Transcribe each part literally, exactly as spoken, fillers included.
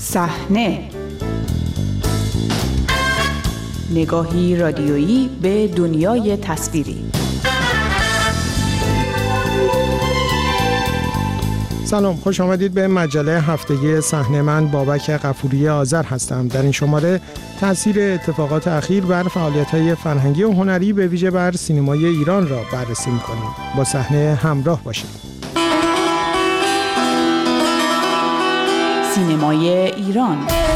صحنه، نگاهی رادیویی به دنیای تصویری. سلام، خوش آمدید به مجله هفتگی صحنه. من بابک غفوری آذر هستم. در این شماره تأثیر اتفاقات اخیر بر فعالیت‌های فرهنگی و هنری به ویژه بر سینمای ایران را بررسی می‌کنیم. با صحنه همراه باشید. سینمای ایران.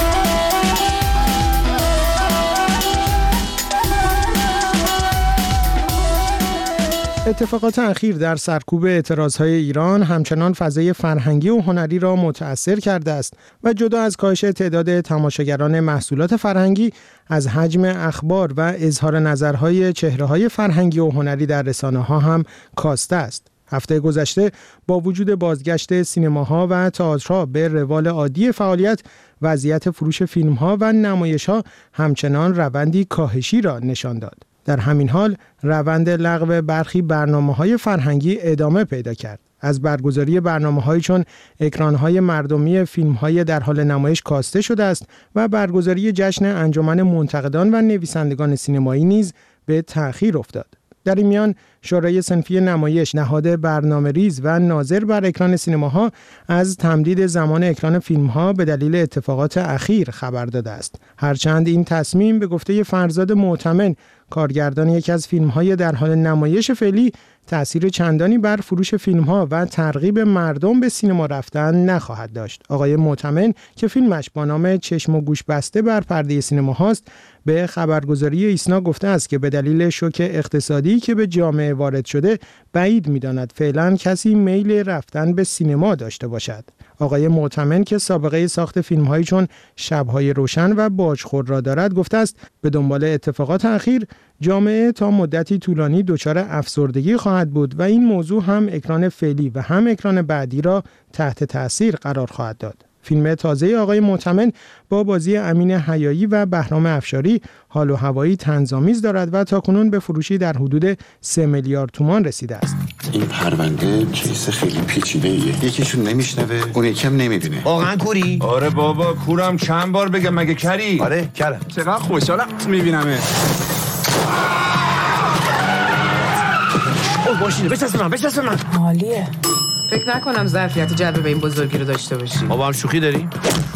اتفاقات اخیر در سرکوب اعتراضهای ایران همچنان فضای فرهنگی و هنری را متأثر کرده است و جدا از کاهش تعداد تماشاگران محصولات فرهنگی، از حجم اخبار و اظهار نظرهای چهره‌های فرهنگی و هنری در رسانه‌ها هم کاسته است. هفته گذشته با وجود بازگشت سینماها و تئاترها به روال عادی فعالیت، وضعیت فروش فیلم‌ها و نمایش‌ها همچنان روندی کاهشی را نشان داد. در همین حال روند لغو برخی برنامه‌های فرهنگی ادامه پیدا کرد. از برگزاری برنامه‌هایی چون اکران‌های مردمی فیلم‌های در حال نمایش کاسته شده است و برگزاری جشن انجمن منتقدان و نویسندگان سینمایی نیز به تأخیر افتاد. در این میان شورای صنفی نمایش، نهاد برنامه‌ریز و ناظر بر اکران سینماها از تمدید زمان اکران فیلم‌ها به دلیل اتفاقات اخیر خبر داده است. هرچند این تصمیم به گفته فرزاد معتمن، کارگردان یکی از فیلم‌های در حال نمایش فعلی، تأثیر چندانی بر فروش فیلم‌ها و ترغیب مردم به سینما رفتن نخواهد داشت. آقای معتمن که فیلمش با نام چشم و گوش بسته بر پرده سینما هاست، به خبرگزاری ایسنا گفته است که به دلیل شوک اقتصادی که به جامعه وارد شده، بعید می‌داند فعلا کسی میل رفتن به سینما داشته باشد. آقای معتمن که سابقه ساخت فیلم‌هایی چون شب‌های روشن و باجخور را دارد، گفته است به دنبال اتفاقات اخیر جامعه تا مدتی طولانی دچار افسردگی خواهد بود و این موضوع هم اکران فعلی و هم اکران بعدی را تحت تأثیر قرار خواهد داد. فیلم تازه آقای معتمن با بازی امین حیایی و بهرام افشاری حال و هوایی طنزآمیز دارد و تاکنون به فروشی در حدود سه میلیارد تومان رسیده است. این پرونده کیس خیلی پیچیده‌ایه. یکیشون نمیشنوه، اون یکم نمیبینه. واقعا کوری؟ آره بابا کورم. چند بار بگم مگه کری؟ آره کرم. چقدر خوشحالم میبینمه. اوه باشینه بچسب من بچسب من. عالیه. فکر نکنم ظرفیت جلب به این بزرگی رو داشته باشی. ما با هم شوخی داریم؟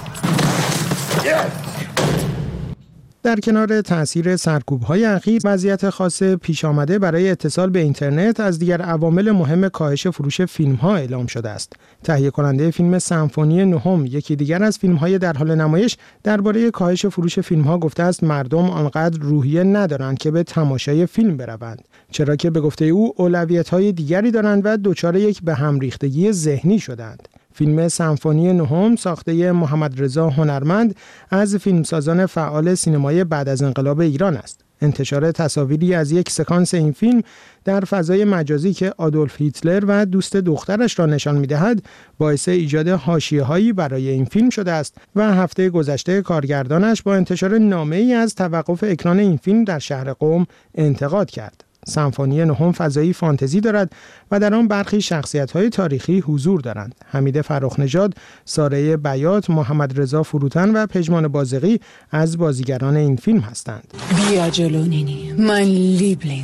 در کنار تأثیر سرکوب‌های اخیر، وضعیت خاص پیش آمده برای اتصال به اینترنت از دیگر عوامل مهم کاهش فروش فیلم‌ها اعلام شده است. تهیه کننده فیلم سمفونی نهم، یکی دیگر از فیلم‌های در حال نمایش، درباره کاهش فروش فیلم‌ها گفته است مردم آنقدر روحیه ندارند که به تماشای فیلم بروند، چرا که به گفته او اولویت‌های دیگری دارند و دچار یک به هم ریختگی ذهنی شدند. فیلم سمفونی نهم ساخته محمد رضا هنرمند از فیلمسازان فعال سینمای بعد از انقلاب ایران است. انتشار تصاویری از یک سکانس این فیلم در فضای مجازی که آدولف هیتلر و دوست دخترش را نشان می‌دهد، باعث ایجاد حاشیه‌هایی برای این فیلم شده است و هفته گذشته کارگردانش با انتشار نامه‌ای از توقف اکران این فیلم در شهر قم انتقاد کرد. سمفونی نهم فضایی فانتزی دارد و در آن برخی شخصیت‌های تاریخی حضور دارند. حمید فرخ‌نژاد، ساره بیات، محمد رضا فروتن و پژمان بازقی از بازیگران این فیلم هستند. بیا جلو نینی، من لیبلینگ.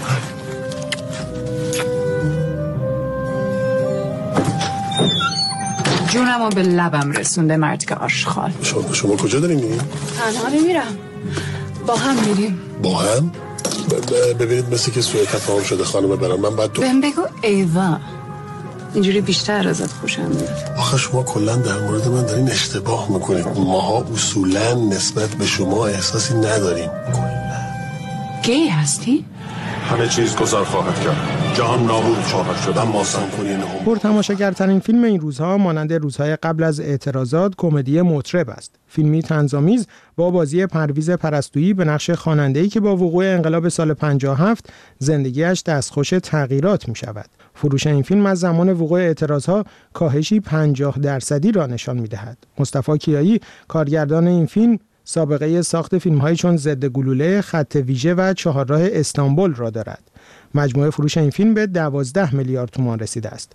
جونمو به لبم رسونده مرد که آشغال. شما شما کجا دارین میرین؟ تنها نمیرم، با هم میریم. با هم؟ ببینید مثل که سوء تفاهم شده خانم برام. من بعد تو بهم بگو ایوا، اینجوری بیشتر ازت خوشم میاد. آخه شما کلا در مورد من دارین اشتباه میکنید. ماها اصولا نسبت به شما احساسی نداریم. گی هستی؟ همه چیز گذار خواهد کرد، جهان نابود خواهد شد، اما سمفونی نهم پرتماشاگرترین فیلم این روزها مانند روزهای قبل از اعتراضات کمدی مطرب است. فیلمی طنزآمیز با بازی پرویز پرستویی به نقش خواننده‌ای که با وقوع انقلاب سال پنجاه و هفت زندگیش دستخوش تغییرات می‌شود. فروش این فیلم از زمان وقوع اعتراضها کاهشی پنجاه درصدی را نشان می‌دهد. مصطفی کیایی، کارگردان این فیلم، سابقه ساخت فیلم‌هایی چون ضد گلوله، خط ویژه و چهارراه استانبول را دارد. مجموع فروش این فیلم به دوازده میلیارد تومان رسیده است.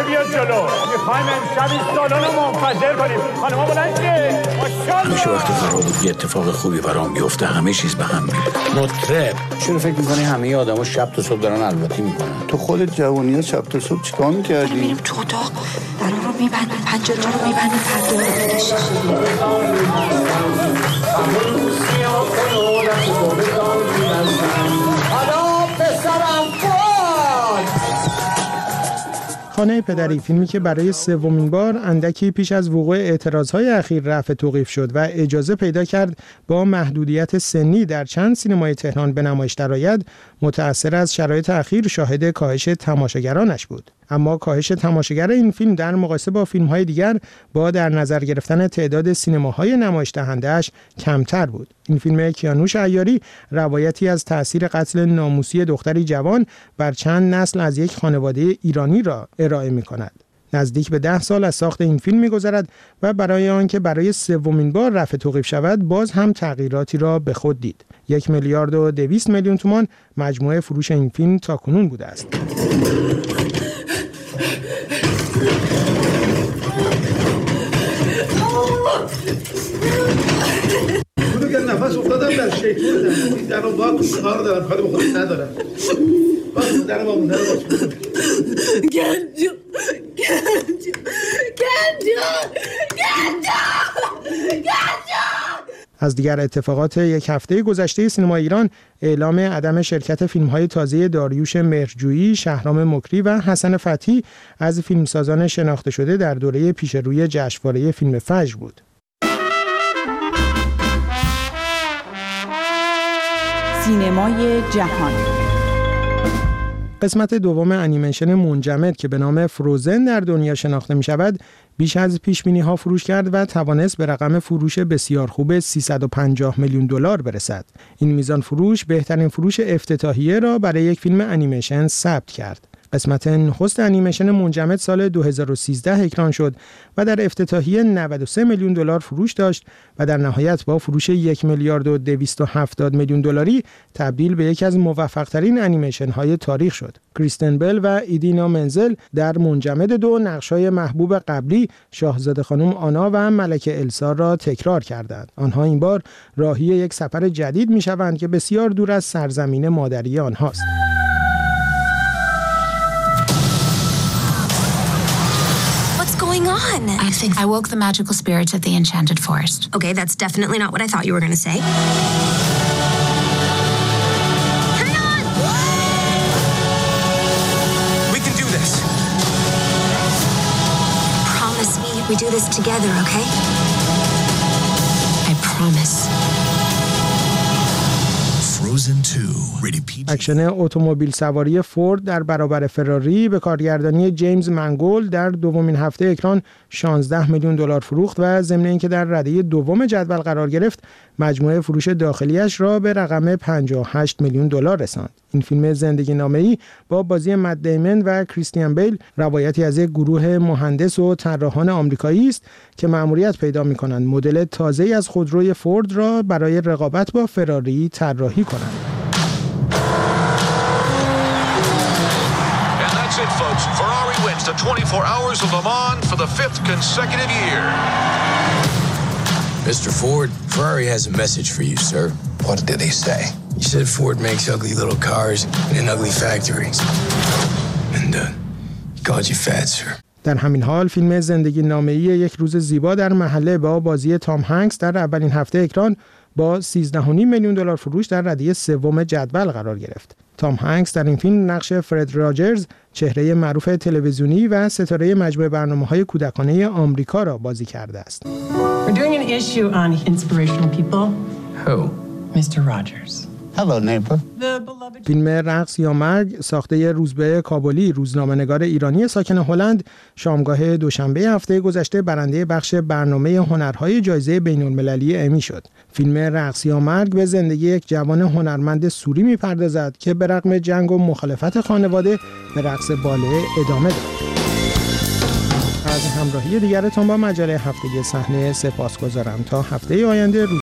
بیا جلو. میخوایم امشب این سالن رو منفجر کنیم. خانم‌ها بلند شه. ماشاءالله. همیشه وقتی قرار بود یه اتفاق خوبی برام بیفته همه چیز به هم میره. مطرب چرا فکر می‌کنی همه آدما شب تا صبح دارن الواتی میکنن؟ تو خودت جوونی‌ها شب تا صبح چیکار می‌کردی؟ میریم تو اتاق، درا رو می‌بندیم، پنجره رو می‌بندیم، پرده رو خانه پدری، فیلمی که برای سومین بار اندکی پیش از وقوع اعتراضهای اخیر رفع توقیف شد و اجازه پیدا کرد با محدودیت سنی در چند سینمای تهران به نمایش درآید، متأثر از شرایط اخیر شاهد کاهش تماشاگرانش بود. اما کاهش تماشاگر این فیلم در مقایسه با فیلم‌های دیگر با در نظر گرفتن تعداد سینماهای نمایش دهنده‌اش کمتر بود. این فیلم کیانوش عیاری روایتی از تأثیر قتل ناموسی دختری جوان بر چند نسل از یک خانواده ایرانی را ارائه می‌کند. نزدیک به ده سال از ساخت این فیلم می‌گذرد و برای آنکه برای سومین بار رفع توقیف شود باز هم تغییراتی را به خود دید. یک میلیارد و دویست میلیون تومان مجموعه فروش این فیلم تاکنون بوده است. خودو که نفس افتادم در شیطون دارم این در رو باید کار دارم کاری به خودی ندارم باید در رو باید در رو باید گنجو گنجو گنجو گنجو گنجو از دیگر اتفاقات یک هفته گذشته سینما ایران اعلام عدم شرکت فیلم‌های تازه داریوش مهرجویی، شهرام مکری و حسن فتحی از فیلمسازان شناخته شده در دوره پیشروی جشنواره فیلم فجر بود. سینمای جهان. قسمت دوم انیمیشن منجمد که به نام فروزن در دنیا شناخته می شود بیش از پیشبینی ها فروش کرد و توانست به رقم فروش بسیار خوب سیصد و پنجاه میلیون دلار برسد. این میزان فروش بهترین فروش افتتاحیه را برای یک فیلم انیمیشن ثبت کرد. قسمت نخست انیمیشن منجمد سال دو هزار و سیزده اکران شد و در افتتاحیه نود و سه میلیون دلار فروش داشت و در نهایت با فروش یک میلیارد و دویست و هفتاد میلیون دلاری تبدیل به یکی از موفق‌ترین انیمیشن های تاریخ شد. کریستن بل و ایدینا منزل در منجمد دو نقش‌های محبوب قبلی شاهزاده خانم آنا و ملکه السا را تکرار کردند. آنها این بار راهی یک سفر جدید می‌شوند که بسیار دور از سرزمین مادری آنهاست. on? I think I woke the magical spirits of the enchanted forest. Okay, that's definitely not what I thought you were going to say. Hang on! We can do this. Promise me we do this together, okay? I promise. اکشن اتومبیل سواری فورد در برابر فراری به کارگردانی جیمز منگول در دومین هفته اکران شانزده میلیون دلار فروخت و ضمن اینکه در رده دوم جدول قرار گرفت مجموعه فروش داخلیش را به رقم پنجاه و هشت میلیون دلار رساند. این فیلم زندگی نامه‌ای با بازی مت دیمن و کریستیان بیل روایتی از یک گروه مهندس و طراحان آمریکایی است که مأموریت پیدا می‌کنند مدل تازه‌ای از خودروی فورد را برای رقابت با فراری طراحی کنند. Ferrari wins the twenty-four Hours of Le Mans for the fifth consecutive year. Mister Ford, Ferrari has a message for you, sir. What did he say? He said Ford makes ugly little cars in ugly factories. And uh, he called you fat, sir. در همین حال فیلم زندگی نامه‌ای یک روز زیبا در محله با بازی تام هنگس در اولین هفته اکران با سیزده و نیم میلیون دلار فروش در رده سوم جدول قرار گرفت. تام هنگس در این فیلم نقش فرد راجرز، چهره معروف تلویزیونی و ستاره مجموعه برنامه‌های کودکانه آمریکا را بازی کرده است. We're doing an issue on inspirational people. Who? Mister Rogers. Hello, neighbor. فیلم رقص یا مرگ ساخته روزبه کابلی، روزنامه‌نگار ایرانی ساکن هلند، شامگاه دوشنبه هفته گذشته برنده بخش برنامه هنرهای جایزه بین‌المللی امی شد. فیلم رقص یا مرگ به زندگی یک جوان هنرمند سوری می‌پردازد که به رغم جنگ و مخالفت خانواده به رقص باله ادامه داد. از همراهی دیگرتان با مجله هفتگی صحنه سپاسگزارم. تا هفته آینده. روز